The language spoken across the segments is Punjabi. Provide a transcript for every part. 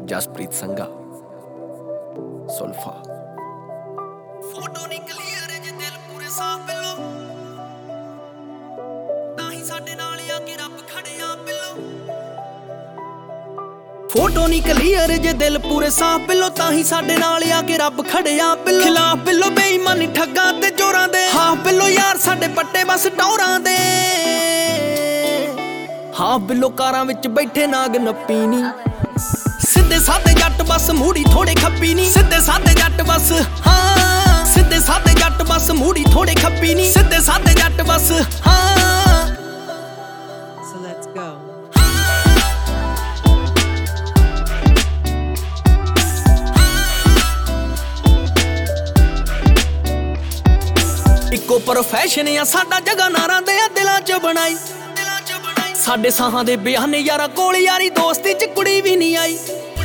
ਜਸਪ੍ਰੀਤ ਸੰਘਾ ਸੁਲਫਾ। ਫੋਟੋ ਨਹੀਂ ਕਲੀਅਰ ਜੇ ਦਿਲ ਪੂਰੇ ਸਾਫ ਬਿੱਲੋ, ਤਾਂ ਹੀ ਸਾਡੇ ਨਾਲ ਆ ਕੇ ਰੱਬ ਖੜਿਆ ਬਿੱਲੋ। ਫੋਟੋ ਨਹੀਂ ਕਲੀਅਰ ਜੇ ਦਿਲ ਪੂਰੇ ਸਾਫ ਬਿੱਲੋ, ਤਾਂ ਹੀ ਸਾਡੇ ਨਾਲ ਆ ਕੇ ਰੱਬ ਖੜਿਆ ਬਿੱਲੋ। ਖਿਲਾਫ ਬਿੱਲੋ ਬੇਈਮਾਨੀ ਠੱਗਾਂ ਤੇ ਚੋਰਾਂ ਦੇ, ਹਾਫ ਬਿੱਲੋ ਯਾਰ ਸਾਡੇ ਪੱਟੇ ਬਸ ਟੌਰਾਂ ਦੇ। ਹਾਫ ਬਿੱਲੋ ਕਾਰਾਂ ਵਿੱਚ ਬੈਠੇ ਨਾਗ ਨੱਪੀ ਨੀ, ਸਿੱਧੇ ਸਾਦੇ ਜੱਟ ਬਸ ਮੂੜੀ ਥੋੜੇ ਖੱਪੀ ਨੀ। ਸਿੱਧੇ ਸਾਦੇ ਜੱਟ ਬਸ, ਹਾਂ ਸਿੱਧੇ ਸਾਦੇ ਜੱਟ ਬਸ ਮੂੜੀ ਥੋੜੇ ਖੱਪੀ ਨੀ। ਸਿੱਧੇ ਸਾਦੇ ਜੱਟ ਬਸ, ਹਾਂ। So let's go. ਇੱਕੋ ਪ੍ਰੋਫੈਸ਼ਨ ਆ ਸਾਡਾ, ਜਗ੍ਹਾ ਨਾਰਾਂ ਦੇ ਆ ਦਿਲਾਂ 'ਚ ਬਣਾਈ। ਸਾਡੇ ਸਾਹਾਂ ਦੇ ਬਿਆਨੇ ਯਾਰਾਂ ਕੋਲ ਯਾਰੀ ਦੋਸਤੀ 'ਚ ਕੁੜੀ ਵੀ ਨਹੀਂ ਆਈ।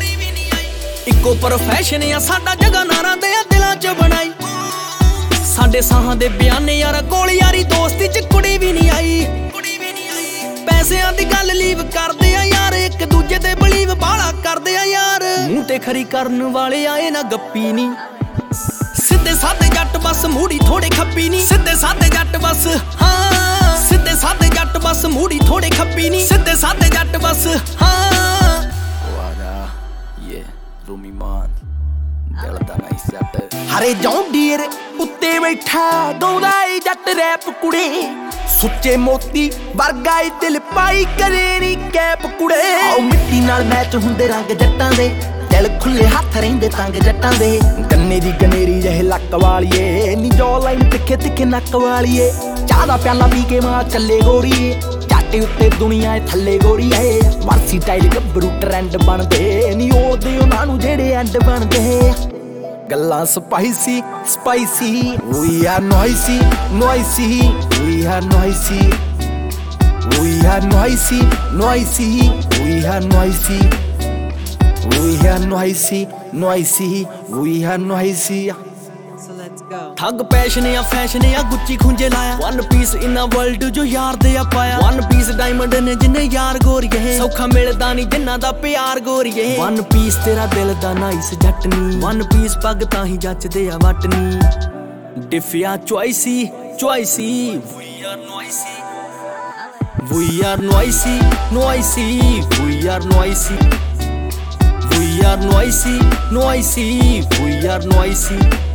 ਇੱਕੋ ਪ੍ਰੋਫੈਸ਼ਨ ਆ ਸਾਡਾ, ਜਗ੍ਹਾ ਨਾਰਾਂ ਦੇ ਆ ਦਿਲਾਂ 'ਚ ਬਣਾਈ। ਸਾਡੇ ਸਾਹਾਂ ਦੇ ਬਿਆਨੇ ਯਾਰਾਂ ਕੋਲ ਯਾਰੀ ਦੋਸਤੀ 'ਚ ਕੁੜੀ ਵੀ ਨਹੀਂ ਆਈ। ਪੈਸਿਆਂ ਦੀ ਗੱਲ ਲੀਵ ਕਰਦੇ ਆ ਯਾਰ, ਇੱਕ ਦੂਜੇ ਤੇ ਬਲੀਵ ਬਾਲਾ ਕਰਦੇ ਆ ਯਾਰ। ਮੂੰਹ ਤੇ ਖਰੀ ਕਰਨ ਵਾਲੇ ਆਏ ਨਾ ਗੱਪੀ ਨੀ, ਸਿੱਧੇ ਸਾਦੇ ਜੱਟ ਬਸ ਮੂੜੀ ਥੋੜੇ ਖੱਪੀ ਨੀ। ਸਿੱਧੇ ਸਾਦੇ ਜੱਟ ਬਸ, ਹਾਂ ਸਿੱਧੇ ਸਾਦੇ ਜੱਟ ਬਸ ਮੂੜੀ ਥੋੜੇ ਖੱਪੀ ਨੀ। ਸਿੱਧੇ ਸਾਦੇ ਜੱਟ ਬਸ, ਹਾਂ। ਵਾਦਾ ਇਹ ਰੂਮੀ ਮਾਨ ਦਿਲ ਦਾ ਨਾਈਸ ਜੱਟ। ਹਰੇ ਜੌਂਡੀਰ ਉੱਤੇ ਬੈਠਾ ਗਾਉਂਦਾ ਏ ਜੱਟ ਰੈਪ ਕੁੜੇ, ਸੁੱਚੇ ਮੋਤੀ ਵਰਗਾ ਏ ਦਿਲ ਪਾਈ ਕਰੇ ਨੀ ਕੈਪ ਕੁੜੇ। ਆਓ ਮਿੱਟੀ ਨਾਲ ਮੈਚ ਹੁੰਦੇ ਰੰਗ ਜੱਟਾਂ ਦੇ, ਦਿਲ ਖੁੱਲੇ ਹੱਥ ਰਹਿੰਦੇ ਤੰਗ ਜੱਟਾਂ ਦੇ। ਗੰਨੇ ਦੀ ਗਨੇਰੀ ਜਿਹੇ ਲੱਕ ਵਾਲੀਏ ਨੀ, ਜੋ ਲਾਈਨ ਤਿੱਖੇ ਤਿੱਖੇ ਨੱਕ ਵਾਲੀਏ। ਚਾਹ ਦਾ ਪਿਆਲਾ ਪੀ ਕੇ ਮਾਂ ਚੱਲੇ ਗੋਰੀਏ, ਝਾਟੇ ਉੱਤੇ ਦੁਨੀਆ ਏ ਥੱਲੇ ਗੋਰੀਏ। ਵਰਸੀ ਟਾਈਲ ਗੱਭਰੂ ਟਰੈਂਡ ਬਣਦੇ ਨੀ, ਉਹਦੇ ਉਹਨਾਂ ਨੂੰ ਜਿਹੜੇ ਐਂਡ ਬਣਦੇ। ਗੱਲਾਂ spicy spicy, we are noisy noisy, we are noisy, we are noisy noisy, we are noisy, we are noisy, noisy, we are noisy. So let's go. ਠੱਗ ਪੈਸ਼ਨ ਆ ਫੈਸ਼ਨ ਆ, ਗੁੱਚੀ ਖੁੰਝੇ ਲਾਇਆ। ਵਨ ਪੀਸ ਇਨ ਆ ਵਰਲਡ ਜੋ ਯਾਰ ਦੇ ਆ ਪਾਇਆ। ਵਨ ਪੀਸ ਡਾਇਮੰਡ ਨੇ ਜਿੰਨੇ ਯਾਰ ਗੋਰੀਏ, ਸੌਖਾ ਮਿਲਦਾ ਨਹੀਂ ਜਿੰਨਾ ਦਾ ਪਿਆਰ ਗੋਰੀਏ। ਵਨ ਪੀਸ ਤੇਰਾ ਦਿਲ ਦਾ ਨਾਈਸ ਜੱਟ ਨੀ, ਵਨ ਪੀਸ ਪੱਗ ਤਾਂ ਹੀ ਜੱਚਦੇ ਆ ਵੱਟ ਨੀ। ਡਿਫਿਆ ਚੁਆਇਸੀ ਚੁਆਇਸੀ, we are noisy, we are noisy, noisy, we are noisy, we are noisy, noisy, we are noisy.